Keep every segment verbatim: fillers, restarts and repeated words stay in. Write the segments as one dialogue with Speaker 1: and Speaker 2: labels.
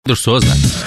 Speaker 1: Pedro Sousa.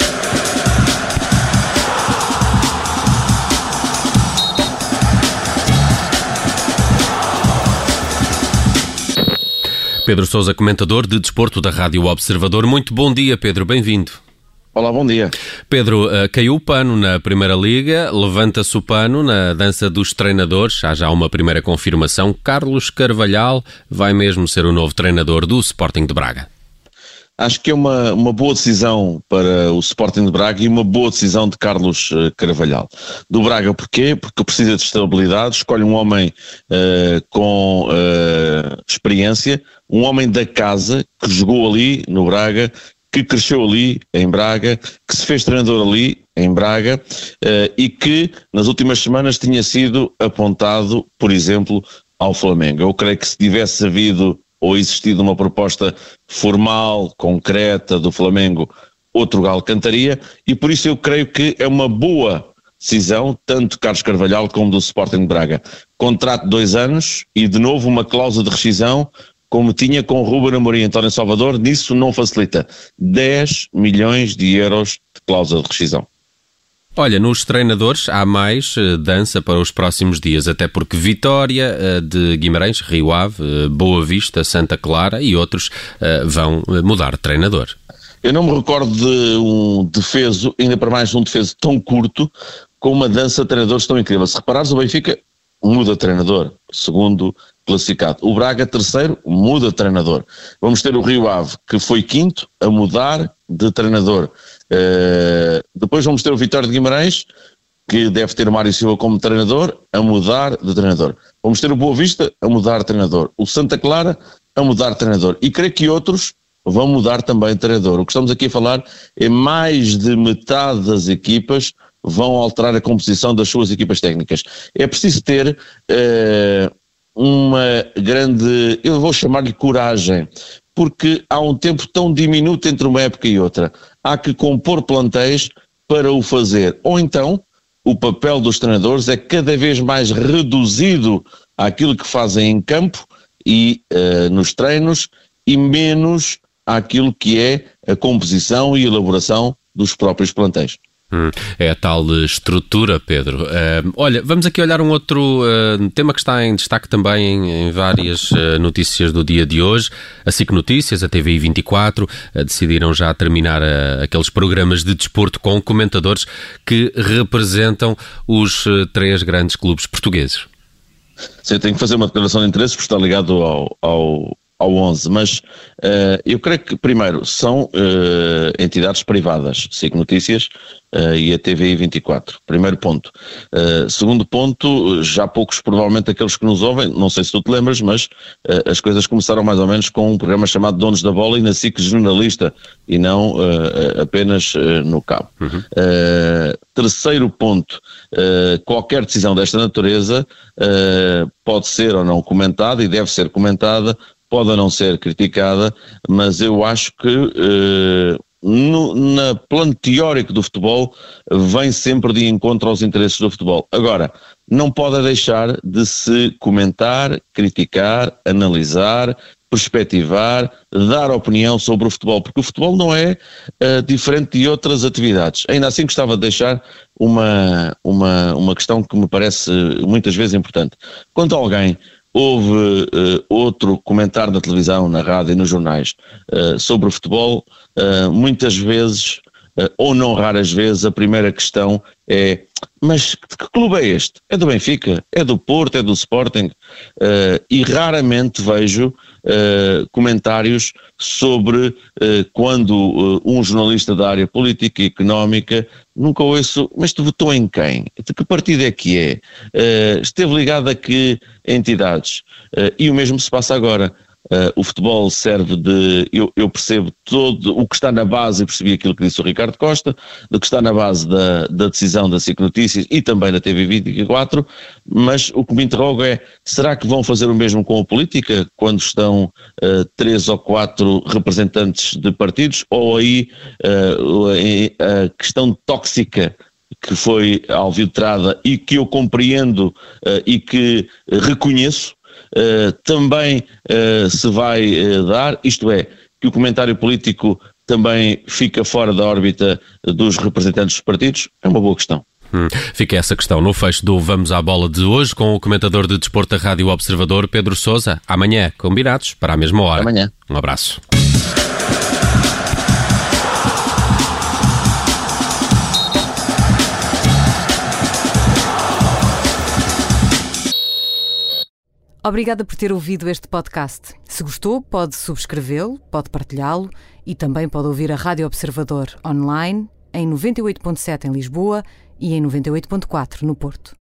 Speaker 1: Pedro Sousa, comentador de desporto da Rádio Observador. Muito bom dia, Pedro, bem-vindo.
Speaker 2: Olá, bom dia.
Speaker 1: Pedro, caiu o pano na Primeira Liga, levanta-se o pano na dança dos treinadores. Há já uma primeira confirmação. Carlos Carvalhal vai mesmo ser o novo treinador do Sporting de Braga.
Speaker 2: Acho que é uma, uma boa decisão para o Sporting de Braga e uma boa decisão de Carlos Carvalhal. Do Braga porquê? Porque precisa de estabilidade, escolhe um homem uh, com uh, experiência, um homem da casa que jogou ali no Braga, que cresceu ali em Braga, que se fez treinador ali em Braga uh, e que nas últimas semanas tinha sido apontado, por exemplo, ao Flamengo. Eu creio que se tivesse havido ou existido uma proposta formal, concreta do Flamengo, outro galo cantaria, e por isso eu creio que é uma boa decisão, tanto de Carlos Carvalhal como do Sporting de Braga. Contrato de dois anos e de novo uma cláusula de rescisão, como tinha com Ruben Amorim e António Salvador, nisso não facilita. dez milhões de euros de cláusula de rescisão.
Speaker 1: Olha, nos treinadores há mais uh, dança para os próximos dias, até porque Vitória uh, de Guimarães, Rio Ave, uh, Boa Vista, Santa Clara e outros uh, vão mudar de treinador.
Speaker 2: Eu não me recordo de um defeso, ainda para mais um defeso tão curto, com uma dança de treinadores tão incrível. Se reparares, o Benfica muda de treinador, segundo classificado. O Braga, terceiro, muda de treinador. Vamos ter o Rio Ave, que foi quinto, a mudar de treinador. Uh, depois vamos ter o Vitória de Guimarães, que deve ter o Mário Silva como treinador, a mudar de treinador. Vamos ter o Boa Vista a mudar de treinador. O Santa Clara a mudar de treinador. E creio que outros vão mudar também de treinador. O que estamos aqui a falar é mais de metade das equipas vão alterar a composição das suas equipas técnicas. É preciso ter uh, uma grande, eu vou chamar-lhe coragem, porque há um tempo tão diminuto entre uma época e outra. Há que compor plantéis para o fazer. Ou então, o papel dos treinadores é cada vez mais reduzido àquilo que fazem em campo e uh, nos treinos e menos àquilo que é a composição e elaboração dos próprios plantéis.
Speaker 1: Hum, é a tal estrutura, Pedro. Uh, olha, vamos aqui olhar um outro uh, tema que está em destaque também em, em várias uh, notícias do dia de hoje. A S I C Notícias, a T V I vinte e quatro, uh, decidiram já terminar uh, aqueles programas de desporto com comentadores que representam os uh, três grandes clubes portugueses.
Speaker 2: Sim, eu tenho que fazer uma declaração de interesse porque está ligado ao... ao... ao onze, mas uh, eu creio que, primeiro, são uh, entidades privadas, S I C Notícias uh, e a T V I vinte e quatro, primeiro ponto. Uh, segundo ponto, já poucos, provavelmente aqueles que nos ouvem, não sei se tu te lembras, mas uh, as coisas começaram mais ou menos com um programa chamado Donos da Bola e na S I C jornalista e não uh, apenas uh, no cabo. Uhum. Uh, terceiro ponto, uh, qualquer decisão desta natureza uh, pode ser ou não comentada e deve ser comentada, pode ou não ser criticada, mas eu acho que eh, no na plano teórico do futebol vem sempre de encontro aos interesses do futebol. Agora, não pode deixar de se comentar, criticar, analisar, perspectivar, dar opinião sobre o futebol, porque o futebol não é uh, diferente de outras atividades. Ainda assim gostava de deixar uma, uma, uma questão que me parece muitas vezes importante. Quando alguém houve uh, outro comentário na televisão, na rádio e nos jornais uh, sobre o futebol, uh, muitas vezes, uh, ou não raras vezes, a primeira questão é: mas que clube é este? É do Benfica? É do Porto? É do Sporting? Uh, e raramente vejo uh, comentários sobre uh, quando uh, um jornalista da área política e económica, nunca ouço, mas tu votou em quem? De que partido é que é? Uh, esteve ligado a que entidades? Uh, e o mesmo se passa agora. Uh, o futebol serve de, eu, eu percebo todo o que está na base, e percebi aquilo que disse o Ricardo Costa, do que está na base da, da decisão da S I C Notícias e também da T V vinte e quatro, mas o que me interrogo é: será que vão fazer o mesmo com a política, quando estão uh, três ou quatro representantes de partidos, ou aí uh, a questão tóxica que foi alvitrada e que eu compreendo uh, e que reconheço, Uh, também uh, se vai uh, dar, isto é, que o comentário político também fica fora da órbita dos representantes dos partidos? É uma boa questão.
Speaker 1: Hum, fica essa questão no fecho do Vamos à Bola de hoje com o comentador de desporto da Rádio Observador, Pedro Sousa. Amanhã, combinados, para a mesma hora.
Speaker 2: Amanhã.
Speaker 1: Um abraço.
Speaker 3: Obrigada por ter ouvido este podcast. Se gostou, pode subscrevê-lo, pode partilhá-lo e também pode ouvir a Rádio Observador online em noventa e oito ponto sete em Lisboa e em noventa e oito ponto quatro no Porto.